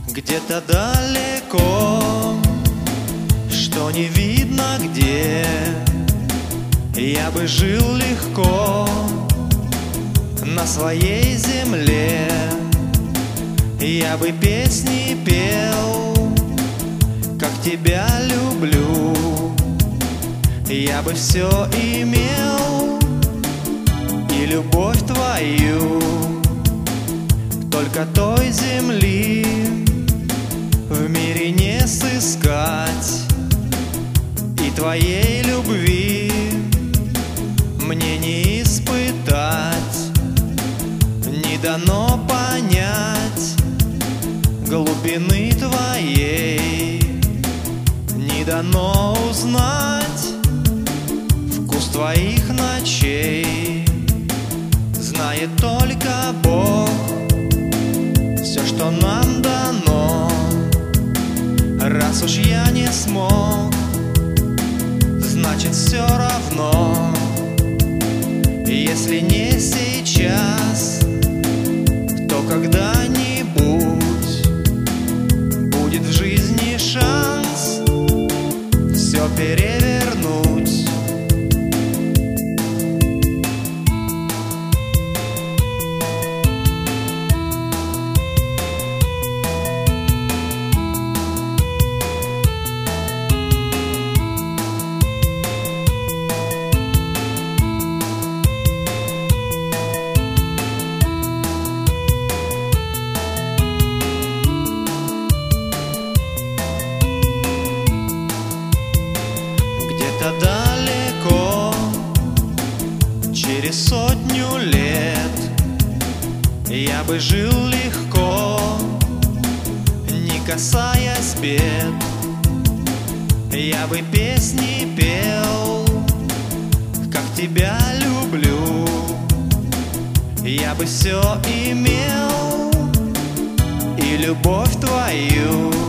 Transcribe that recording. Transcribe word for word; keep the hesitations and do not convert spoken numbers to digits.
Где-то далеко, что не видно где, я бы жил легко на своей земле. Я бы песни пел, как тебя люблю. Я бы все имел, и любовь твою, только той земли в мире не сыскать. И твоей любви мне не испытать, не дано понять глубины твоей, не дано узнать вкус твоих ночей. Знает только Бог все, что нам дано. Раз уж я не смог, значит все равно. Если не сейчас, то когда-нибудь будет в жизни шанс все перевернуть. Где-то далеко, через сотню лет, я бы жил легко, не касаясь бед. Я бы песни пел, как тебя люблю. Я бы все имел, и любовь твою,